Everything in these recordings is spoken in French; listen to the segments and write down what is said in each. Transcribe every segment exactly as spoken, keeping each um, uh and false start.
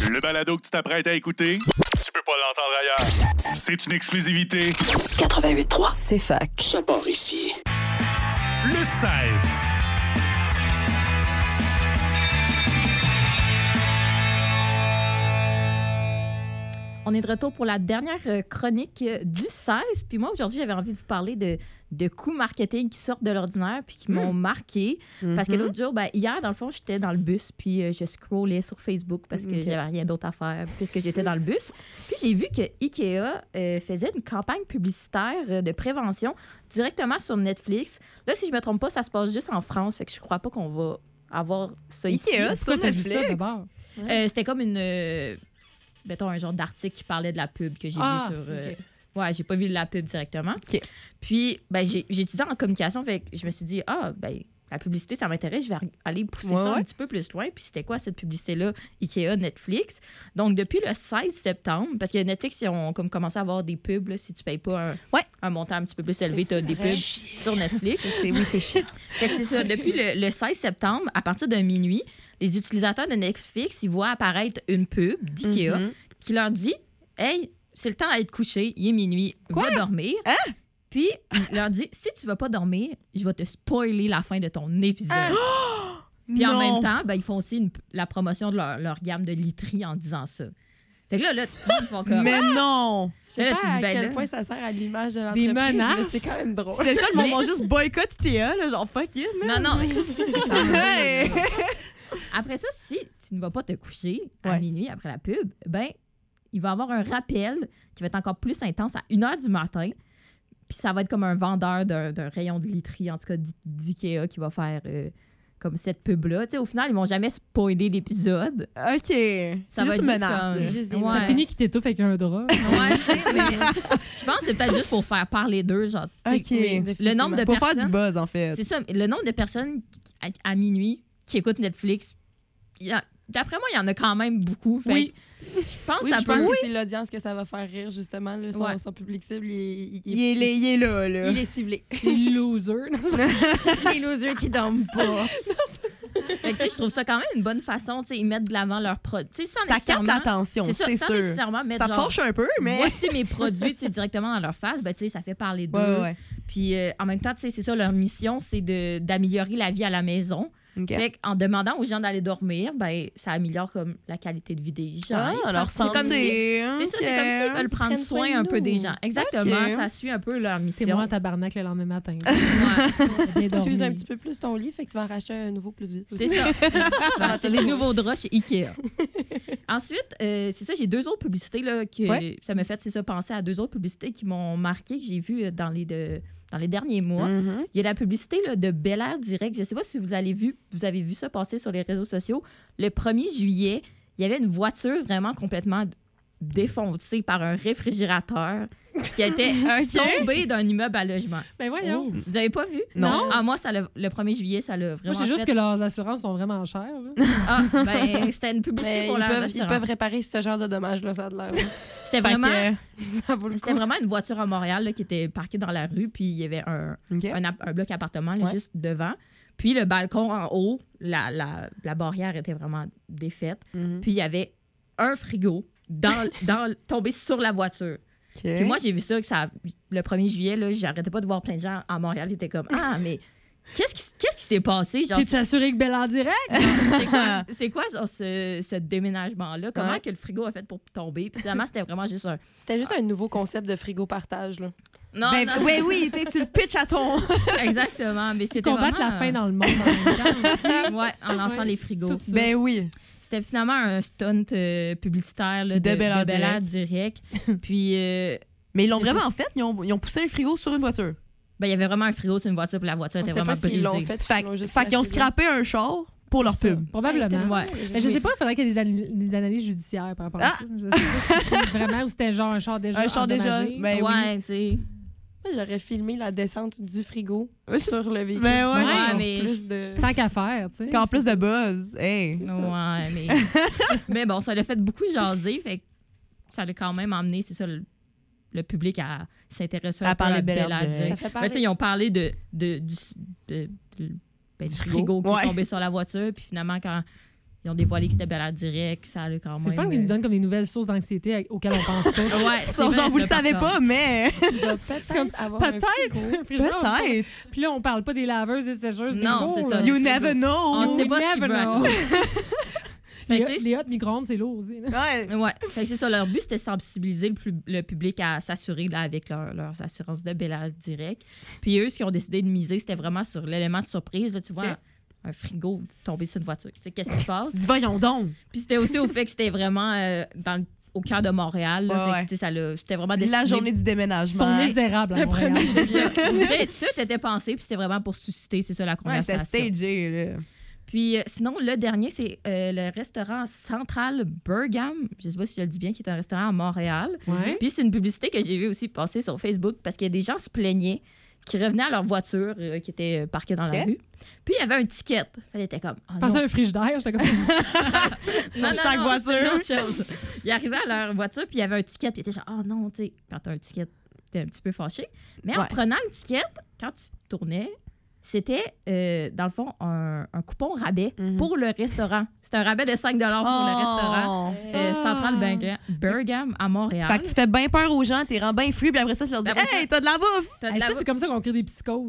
Le balado que tu t'apprêtes à écouter, tu peux pas l'entendre ailleurs. C'est une exclusivité. quatre-vingt-huit trois, C'est fac. ça part ici. Le seize. On est de retour pour la dernière euh, chronique euh, du seize. Puis moi, aujourd'hui, j'avais envie de vous parler de, de coups marketing qui sortent de l'ordinaire puis qui m'ont marqué. Mm-hmm. Parce que l'autre jour, ben, hier, dans le fond, j'étais dans le bus puis euh, je scrollais sur Facebook parce que Ok. j'avais rien d'autre à faire puisque j'étais dans le bus. Puis j'ai vu que Ikea euh, faisait une campagne publicitaire euh, de prévention directement sur Netflix. Là, si je me trompe pas, ça se passe juste en France. Fait que je crois pas qu'on va avoir ça ici. Ikea sur Pourquoi t'as vu ça Netflix? d'abord? Euh, C'était comme une... euh, mettons, un genre d'article qui parlait de la pub que j'ai Ah, vu sur... euh, ok. Ouais, j'ai pas vu la pub directement. Ok. Puis, ben, j'ai, j'ai étudié en communication, fait que je me suis dit, ah, ben, la publicité, ça m'intéresse, je vais aller pousser Ouais, ça ouais. un petit peu plus loin. Puis, c'était quoi cette publicité-là? Ikea, Netflix. Donc, depuis le seize septembre, parce que Netflix, ils ont comme commencé à avoir des pubs, là, si tu payes pas un, Ouais. un montant un petit peu plus élevé, tu as des fait pubs chier. sur Netflix. C'est, oui, c'est chiant. Fait que c'est ça. Depuis le, le seize septembre, à partir de minuit, les utilisateurs de Netflix, ils voient apparaître une pub d'Ikea Mhm. qui leur dit « Hey, c'est le temps d'aller te coucher, il est minuit, va dormir. Hein? Puis, il leur dit « Si tu vas pas dormir, je vais te spoiler la fin de ton épisode. Puis en Non. même temps, ben, ils font aussi une- la promotion de leur, leur gamme de literie en disant ça. Fait que là, là, ils font comme... Mais non! Je sais Là, pas tu dis, à ben quel là- point ça sert à l'image de Des l'entreprise. menaces. mais C'est quand même drôle. C'est le cas, le Mais- moment juste boycott Ikea, là, genre fuck it, Non, non. mais- Hey! Après ça, si tu ne vas pas te coucher à Ouais. minuit après la pub, ben il va y avoir un rappel qui va être encore plus intense à une heure du matin. Puis ça va être comme un vendeur d'un, d'un rayon de literie, en tout cas d'I- d'Ikea, qui va faire euh, comme cette pub-là. Tu sais, au final, ils vont jamais spoiler l'épisode. OK. C'est Ça va juste être une juste menace. comme- là. Juste des Ouais. Ça menaces. finit qu'il t'étouffe avec un drap. Ouais, tu sais, mais je pense que c'est peut-être juste pour faire parler d'eux. Genre, tu sais, OK. oui, le nombre de Pour faire personnes... du buzz, en fait. C'est ça, le nombre de personnes qui- à, à minuit qui écoutent Netflix, il y a- d'après moi, il y en a quand même beaucoup. Fait Oui. que je pense Oui, que ça je peut... pense que c'est l'audience que ça va faire rire, justement. Là, son, Ouais. son public cible, il est, il, Il est, il est là, là. il est ciblé. Les losers. Les losers qui dorment pas. Fait que, tu sais, je trouve ça quand même une bonne façon, tu sais, ils mettent de l'avant leurs produits. Tu sais, sans Ça capte nécessairement- l'attention, C'est ça, c'est sans sûr. nécessairement mettre Ça te genre, fâche un peu, mais... voici mes produits, tu sais, directement dans leur face, ben, tu sais, ça fait parler d'eux. Ouais, ouais. Puis euh, en même temps, tu sais, c'est ça, leur mission, c'est de, d'améliorer la vie à la maison. OK. Fait qu'en demandant aux gens d'aller dormir, ben, ça améliore comme la qualité de vie des gens. Ah, Ils leur prennent- c'est comme si- santé. C'est ça, c'est comme s'ils veulent prendre Prennent soin soin un de peu nous. des gens. Exactement, Ok. ça suit un peu leur C'est mission. moi en tabarnak le lendemain matin. Ouais, Bien Tu uses dormi. un petit peu plus ton lit, fait que tu vas en racheter un nouveau plus vite. c'est ça. Je vais acheter des nouveaux draps chez Ikea. Ensuite, euh, c'est ça, j'ai deux autres publicités là, que Ouais. ça m'a fait c'est ça, penser à deux autres publicités qui m'ont marqué, que j'ai vues dans les, de, dans les derniers mois. Mhm. Il y a la publicité là, de Bel Air Direct. Je ne sais pas si vous avez vu, vous avez vu ça passer sur les réseaux sociaux. Le premier juillet, il y avait une voiture vraiment complètement défoncée par un réfrigérateur qui était OK. tombée d'un immeuble à logement. Ben voyons. Oh. Vous avez pas vu? Non. Ah, moi, ça l'a- le premier juillet, ça l'a Moi, vraiment c'est juste fait- que leurs assurances sont vraiment chères. là. Ah, ben, c'était une publicité Mais pour ils la peuvent, ils assurance. peuvent réparer ce genre de dommages-là, ça a de l'air. C'était Fait vraiment, que- Ça vaut le c'était coup. vraiment une voiture à Montréal là, qui était parquée dans la rue, puis il y avait un, OK. un, app- un bloc appartement là, Ouais. juste devant. Puis le balcon en haut, la, la, la barrière était vraiment défaite. Mhm. Puis il y avait un frigo dans, dans, tombé sur la voiture. OK. Puis moi, j'ai vu ça, que ça le premier juillet, là, j'arrêtais pas de voir plein de gens à Montréal qui étaient comme « Ah, mais qu'est-ce qui, qu'est-ce qui s'est passé? » Genre, T'es-tu assuré que Belle en direct? c'est quoi, c'est quoi genre, ce, ce déménagement-là? Comment Ouais. que le frigo a fait pour tomber? Puis finalement, c'était vraiment juste un... C'était juste un nouveau concept de frigo partage. Là. Non, Ben, non, oui, oui, t'sais, tu le pitches à ton... exactement. Mais c'était Combattre vraiment... la faim dans le monde en même temps aussi. Ouais, en lançant Ouais. les frigos. Tout ça. Ben oui. C'était finalement un stunt euh, publicitaire là, de, De Bel Air de Bel Air direct. Puis, euh, Mais ils l'ont C'est vraiment fait. Ils ont, ils ont poussé un frigo sur une voiture. ben, il y avait vraiment un frigo sur une voiture, puis la voiture On était sait vraiment pas s'ils l'ont brisée. fait. Fait, ils l'ont juste fait qu'ils ont placé là. scrappé un char pour leur Ça, pub. Probablement. Ouais. Mais je sais pas, il faudrait qu'il y ait des, an- des analyses judiciaires par rapport à Ah! ça. Je sais pas si c'est vraiment ou c'était genre un char déjà Un char déjà. endommagé. Ben oui. ouais, tu sais. Moi, j'aurais filmé la descente du frigo Ouais, sur le véhicule. Ben ouais. Ouais, Pour mais- plus de... Tant qu'à faire, tu sais. Qu'en plus de buzz. Hey. Ouais, mais... mais bon, ça l'a fait beaucoup jaser, fait que ça l'a quand même emmené, c'est ça, le, le public à s'intéresser À un peu parler à de Bel Air Bel Air direct. direct. Ça fait Ben, tu sais, parler. ils ont parlé de, de, du, de, de- ben, du Du frigo, frigo. qui Ouais. est tombé sur la voiture, puis finalement, quand Ils ont dévoilé que c'était Bel direct, ça allait quand même. C'est le fun qu'ils nous donnent comme des nouvelles sources d'anxiété avec- auxquelles on pense pas. Ouais, c'est Ça, vrai, genre, vous le ça, savez par pas, contre. mais Il doit peut-être Comme, avoir un Peut-être. frigo. Un frigo, on- peut-être. Puis là, on parle pas des laveuses et sécheuses. des Non, gros, c'est là. ça. You never know. On sait pas ce qu'ils never veulent. know. Fait Les, que, tu sais, les hot micro-ondes, c'est lourd aussi. là. Ouais. Ouais, fait que c'est ça. Leur but, c'était de sensibiliser le, pub- le public à s'assurer là, avec leur- leurs assurances de Bel direct. Puis eux, ce qu'ils ont décidé de miser, c'était vraiment sur l'élément de surprise. Là, tu vois, Ok. un, un frigo tomber sur une voiture. Tu sais, qu'est-ce qui se passe? Tu dis, voyons donc. Puis c'était aussi au fait que c'était vraiment euh, dans le- au cœur de Montréal. Là, Ouais, fait que, ouais. tu sais, ça l'a- c'était vraiment destiné. La journée du Ils sont déménagement. misérables à Le Montréal. premier C'est ça. Fait, tout était pensé, puis c'était vraiment pour susciter, c'est ça, la Ouais, c'était conversation. stagé, là. Puis euh, sinon, le dernier, c'est euh, le restaurant Central Burgam. Je sais pas si je le dis bien, qui est un restaurant à Montréal. Ouais. Puis c'est une publicité que j'ai vue aussi passer sur Facebook parce qu'il y a des gens se plaignaient qui revenaient à leur voiture euh, qui était euh, parquée dans la Ok. rue. Puis il y avait un ticket. Elle était comme. Oh, Je pensais non. à un frigidaire, j'étais comme. Sur chaque voiture. c'est une autre chose. Ils arrivaient à leur voiture, puis il y avait un ticket, puis ils étaient genre, oh non, tu sais, quand t'as un ticket, t'es un petit peu fâché. Mais en Ouais. prenant le ticket, quand tu tournais, c'était, euh, dans le fond, un, un coupon rabais Mhm. pour le restaurant. C'était un rabais de cinq dollars pour le restaurant Oh. euh, Ah. Central Burgam, Burgam à Montréal. Fait que tu fais bien peur aux gens, t'es rends bien fru, puis après ça, tu leur dis, Après ça- hey, t'as de la bouffe! T'as de Hey, la- ça, c'est comme ça qu'on crée des psychoses.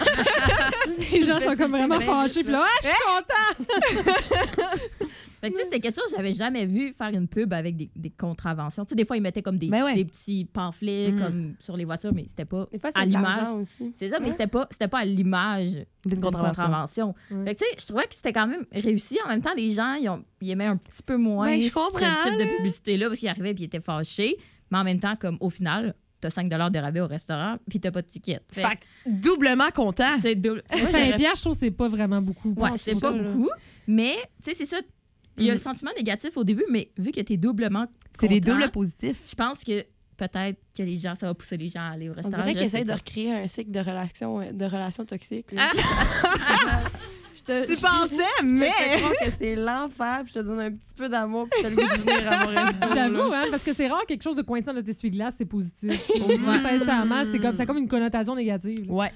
Les gens sont comme vraiment fâchés. Puis là, ah, je suis content. Fait que, tu sais, c'était quelque chose que j'avais jamais vu faire une pub avec des, des contraventions. Tu sais, des fois, ils mettaient comme des, Ben ouais. des petits pamphlets Mhm. comme sur les voitures, mais c'était pas Des fois, à c'est de l'image. l'argent aussi. C'est ça, mais c'était pas, c'était pas à l'image D'une d'une contravention. contravention. Ouais. Fait que, tu sais, je trouvais que c'était quand même réussi. En même temps, les gens, ils, ont, ils aimaient un petit peu moins Ben, je ce comprends, type là. de publicité-là parce qu'ils arrivaient et ils étaient fâchés. Mais en même temps, comme au final, t'as cinq dollars de rabais au restaurant puis t'as pas de ticket. Fait que Fait que doublement content. c'est double. Moi, cinq j'aurais- piastres, je trouve que c'est pas vraiment beaucoup. Ouais, Je c'est trouve pas ça, là. beaucoup. Mais, tu sais, c'est ça. Il y a Mm. le sentiment négatif au début, mais vu que t'es doublement C'est des content, doubles positifs. je pense que peut-être que les gens, ça va pousser les gens à aller au On restaurant. dirait je qu'ils sais essayent de pas. recréer un cycle de relations, de relations toxiques. là. Ah! Je te- Tu je- pensais, Je te mais. fais croire que c'est l'enfer, puis je te donne un petit peu d'amour, puis tu as le goût de venir à mon resto. J'avoue, là. hein, parce que c'est rare quelque chose de coincant dans tes essuie-glaces, c'est positif. Sincèrement, c'est comme, ça a comme une connotation négative. là. Ouais.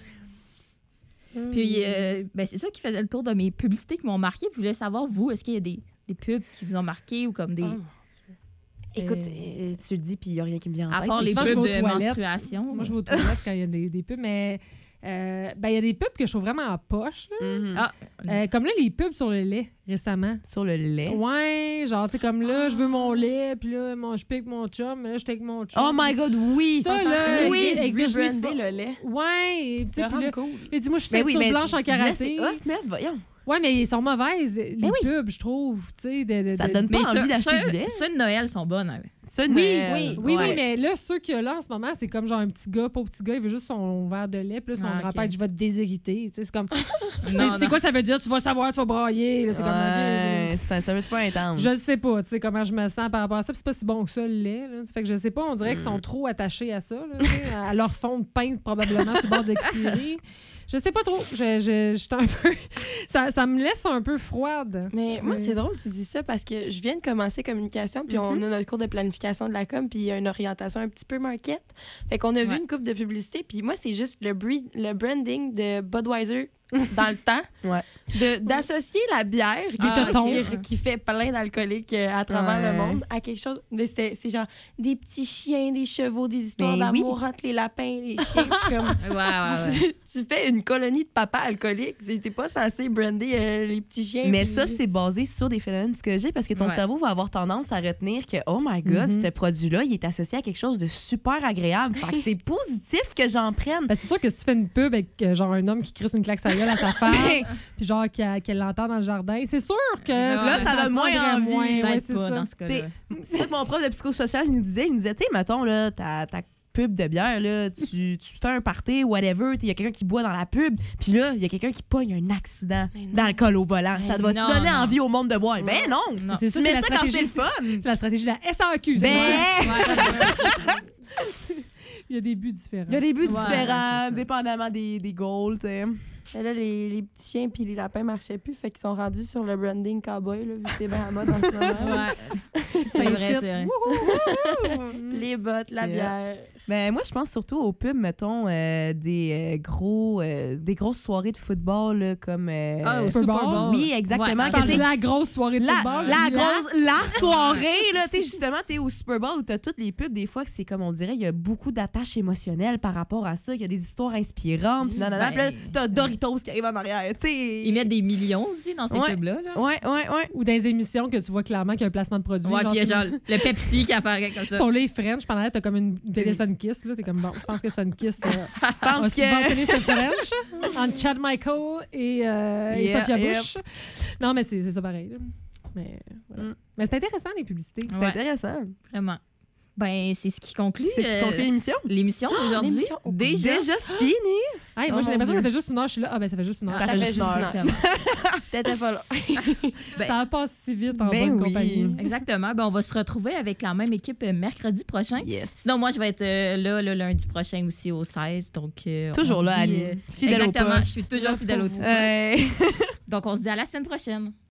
Puis, euh, ben, c'est ça qui faisait le tour de mes publicités qui m'ont marqué. Puis, je voulais savoir, vous, est-ce qu'il y a des, des pubs qui vous ont marqué ou comme des. Ah. Écoute, Euh, euh, tu le dis, puis il n'y a rien qui me vient en à tête. part c'est les souvent, sûr. je pubs vais aux de toilettes. menstruation. Moi, je vais aux toilettes quand il y a des, des pubs, mais euh, ben, il y a des pubs que je trouve vraiment en poche. là. Mhm. Ah, Euh, comme là, les pubs sur le lait récemment. Sur le lait. Ouais, genre, tu sais, comme là, je veux mon lait, puis là, mon, je pique mon chum, mais là, je avec mon chum. Oh my god, oui! Ça, T'es en là, train de oui, avec Virginie rebrander Fo- le lait. Ouais, et tu sais, C'est puis là, vraiment cool. il dit, moi, je suis Mais oui, ceinture mais blanche en du lait, karaté. c'est hot, mais voyons. Ouais, mais ils sont mauvaises, les Mais oui. pubs, je trouve. Tu sais, de, de- Ça de- donne pas mais envie ceux- d'acheter ceux- du lait. Ceux de Noël sont bonnes. hein. Ça, Oui, Noël, oui, oui, ouais. oui, mais là, ceux qu'il y a là en ce moment, c'est comme genre un petit gars, pauvre petit gars, il veut juste son verre de lait, puis là, son Ah, grand-père, ok. dit, je vais te déshériter. Tu sais, c'est comme. Mais Non, tu sais non. quoi ça veut dire? Tu vas savoir, tu vas brailler. Là, t'es comme, Ouais, ok, c'est un c'est un peu intense. je sais pas, tu sais, comment je me sens par rapport à ça. Puis c'est pas si bon que ça, le lait. Là. Fait que je sais pas, on dirait qu'ils sont trop attachés à ça, là, tu sais, à leur fond de peinte probablement sur le bord de l'expirer. Je sais pas trop. Je, je, j'étais un peu. Ça, ça me laisse un peu froide. Mais C'est- moi, c'est drôle que tu dis ça parce que je viens de commencer communication, puis Mm-hmm. on a notre cours de planification de la com, puis il y a une orientation un petit peu market. Fait qu'on a vu Ouais. une coupe de publicité, puis moi, c'est juste le, bri- le branding de Budweiser dans le temps. Ouais. De- D'associer la bière, quelque Ah, chose totons. qui, qui fait plein d'alcooliques euh, à travers Ouais. le monde, à quelque chose. Mais c'était- c'est genre des petits chiens, des chevaux, des histoires Mais oui. d'amour entre les lapins et les chiens. Puis comme, Ouais, ouais, ouais. tu, tu fais une colonie de papa alcooliques. T'es pas censé brander euh, les petits chiens. Mais puis- ça, c'est basé sur des phénomènes psychologiques parce que ton Ouais. cerveau va avoir tendance à retenir que, oh my God, Mhm. ce produit-là, il est associé à quelque chose de super agréable. Fait que c'est positif que j'en prenne. Ben, c'est sûr que si tu fais une pub avec euh, genre un homme qui crisse une claque sa gueule à sa femme, Ben, puis genre qu'elle qu'elle l'entend dans le jardin, c'est sûr que Là, ça donne se moins vendrait envie. moins. Ouais, Peut-être c'est pas ça. dans ce cas-là. T'sais, c'est ça que mon prof de psychosocial nous disait. Il nous disait, tu sais, mettons, là, ta, ta pub de bière, là, tu, tu fais un party, whatever, il y a quelqu'un qui boit dans la pub, puis là, il y a quelqu'un qui pogne un accident Mais non. d'alcool au volant. Ça Mais doit-tu non, donner non. envie au monde de boire? Ben non! Non. C'est Tu ça, c'est mets la ça quand c'est stratégie. le fun! C'est la stratégie de la S A Q. Ben, Il y a des buts différents. il y a des buts Ouais, différents, c'est ça. dépendamment des, des goals, tu sais. Mais là, les, les petits chiens puis les lapins marchaient plus, fait qu'ils sont rendus sur le branding cowboy, là, vu que c'est bien à mode en ce moment. Ouais. C'est vrai, c'est vrai. Les bottes, la Yeah. bière. Ben, moi, je pense surtout aux pubs, mettons, euh, des, euh, gros, euh, des grosses soirées de football, là, comme... euh, Ah, au Super Super Bowl? Bowl. Oui, exactement. Ouais, Tu parles que de t'es- la grosse soirée de la, football. la grosse la soirée là, tu sais, justement, t'es au Super Bowl où t'as toutes les pubs, des fois que c'est comme on dirait, il y a beaucoup d'attaches émotionnelles par rapport à ça, il y a des histoires inspirantes, puis nanana, Ben, puis là, t'as Doritos qui arrive en arrière, tu sais. Ils mettent des millions aussi dans ces Ouais. pubs-là. Là. Ouais, ouais, ouais. Ou dans les émissions que tu vois clairement qu'il y a un placement de produit. Ouais, genre, puis il y a tu- genre le Pepsi qui apparaît comme Ils ça. sont là, les French. Pendant là, t'as comme une télé Sunkiss. Là, t'es comme, bon, je pense que Sunkiss euh, Je a pense que... subventionné ce French entre Chad Michael et, euh, et Yeah, Sophia yep. Bush. Non, mais c'est c'est ça pareil. là. Mais, voilà. Mm. mais c'est intéressant, les publicités. C'est Ouais. intéressant. Vraiment. Ben, c'est ce qui conclut, C'est ce qui euh, conclut l'émission. l'émission d'aujourd'hui. l'émission au- Déjà. Déjà fini. Hey, Oh moi, j'ai mon l'impression que ça Dieu. fait juste une heure. Je suis là. Ah, ben, ça fait juste une heure. Ça Ça fait fait juste juste une une heure. heure. Exactement. T'étais pas là. Ben- Ça passe si vite en Ben bonne oui. compagnie. Exactement. Ben, on va se retrouver avec la même équipe euh, mercredi prochain. Yes. Sinon, moi, je vais être euh, là le lundi prochain aussi au seize. Donc, euh, Toujours on se là, dit, Ali. euh, Fidèle au exactement. poste. Je suis toujours fidèle au tout. Ouais. Donc, on se dit à la semaine prochaine.